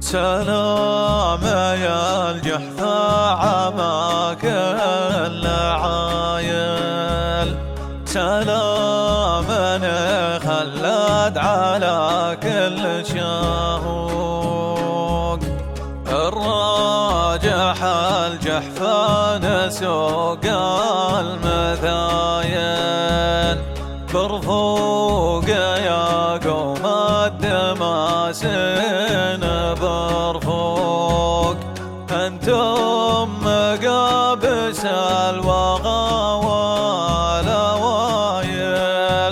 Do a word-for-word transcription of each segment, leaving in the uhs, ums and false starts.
سلام يا الجحفة عماك العايل، سلام خلد على كل شهوق. الراجح الجحفة نسوق المثايل، برفوق يا قوم الدماسين برفوق. انتم مقابس الوغى والأوايل،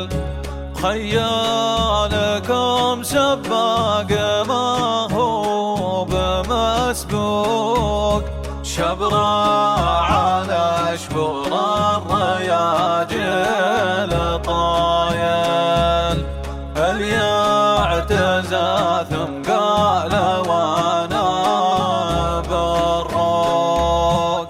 خيالكم سباق ما هو بمسبوق. شبرا على شبور الرياجل طايل، اليعتزى ثم قال وانا بروك.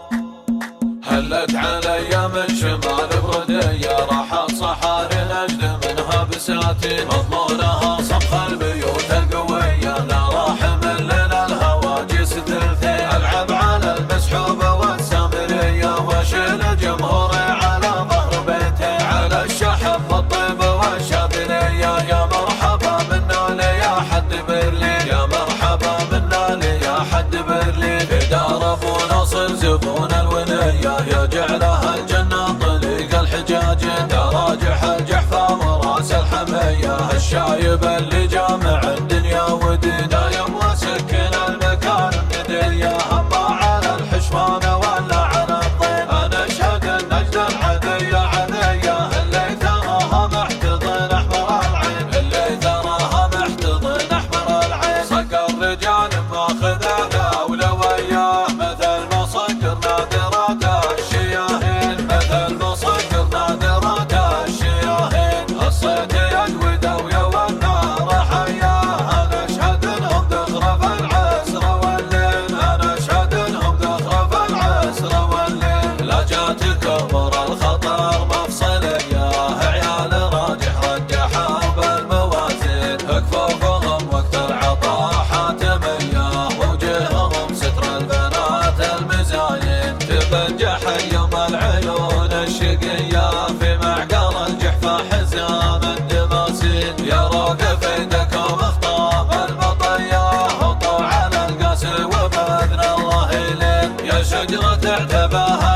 هلت علي من شمال بردية، راحت صحاري نجد منها بساتين، مضمونها صمخ البيوت القوية. لا راح من لنا الهواجس ثلثين، العب على المسحوبة والسامرية، واشيل جمهوري على ظهر بيتي، على الشحب والطيبة والشاذلية. يا مرحبا منا لي يا حد برلين، يا مرحبا منا لي يا حد برلين. في دار ابو ناصر زبون الونية، يا جعلها الجنة طريق الحجاج. تراجح الجحفة وراس الحمية، الشايب اللي جامع الدنيا ودين. دايم وسكن المكان الندية، هما على الحشوان ولا على الطين. انا اشهد النجد العذية عذية، اللي تراها محتضن احمر العين، اللي تراها محتضن احمر العين. صقر الرجال ماخذ الاولوية، مثل ما صقر نادرات الشياهين، مثل ما صقر نادرات الشياهين. الصيد يدوي دوية والنار حياه، انا اشهد انهم ذخرة في العسر والليل، انا اشهد انهم ذخرة في العسر والليل. لا جات كبر الخطر مفصلية، عيال راجح رجحها بالموازين. كفوفهم وقت العطاء حاتمية، وجههم ستر البنات المزاين. تبجح يوم العيون الشقية، في معقل الجحفة حزام الدماسين. يا روقف ايدكم اخطاب المطية، هطوا على القاسي وباذن الله يلين. يا شجرة اعتباها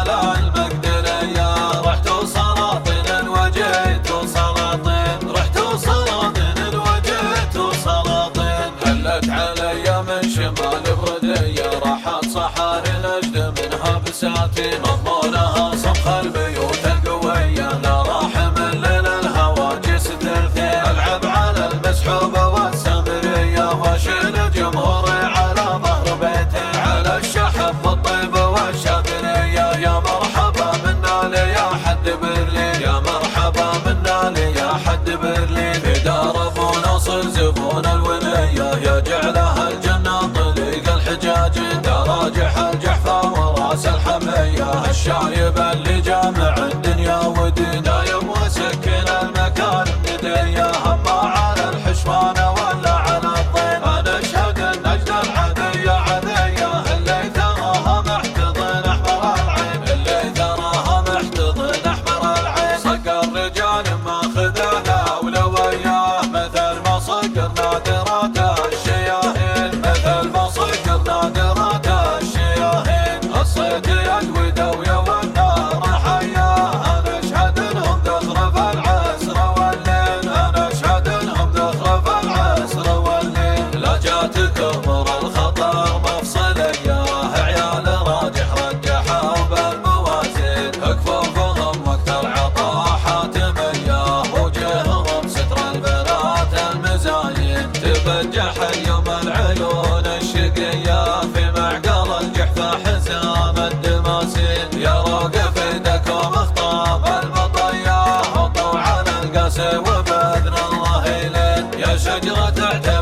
المقدرية، رحتوا سلاطين وجيتوا سلاطين، رحتوا سلاطين وجيتوا سلاطين. هلت علي من شمال بردية، راحت صحاري نجد منها بساتين، مضمونها صمخ البيوت القوية. لا راح من لنا الهواجس ثلثين، العب على المسحوبة والسامرية، واشيل جمهوري على ظهر بيتي، على الشحب والطيبة والشاذلية. يا مرحبا منا لي يا حد برلين، يا مرحبا منا لي يا حد برلين. في دار ابو ناصر زبون الونية، يا جعلها الجنة طريق الحجاج. تراجح الجحفة وراس الحمية، الشايب اللي جامع الدنيا ودين. دايم وسكن المكان الندية، هما على الحشوان ولا على الطين. انا اشهد النجد العذية عذية، اللي تراها محتضن احمر العين، اللي تراها محتضن احمر العين. صقر الرجال ماخذ الاولوية، مثل ما صقر نادرات الشياهين، مثل ما صقر نادرات الشياهين. الصيد يدوي دوية والنار حياه، انا اشهد انهم ذخرة في العسر والليل، انا اشهد انهم ذخرة في العسر والليل. لا جات كبر الخطر مفصلية، عيال راجح رجحها بالموازين. كفوفهم وقت العطاء حاتمية، وجههم ستر البنات المزاين. تبجح يوم العيون الشقية، في معقل الجحفة حزام الدماسين. يا روقف ايدكم اخطاب المطية، هطوا على القاسي وباذن الله يلين. يا شجرة اعتباها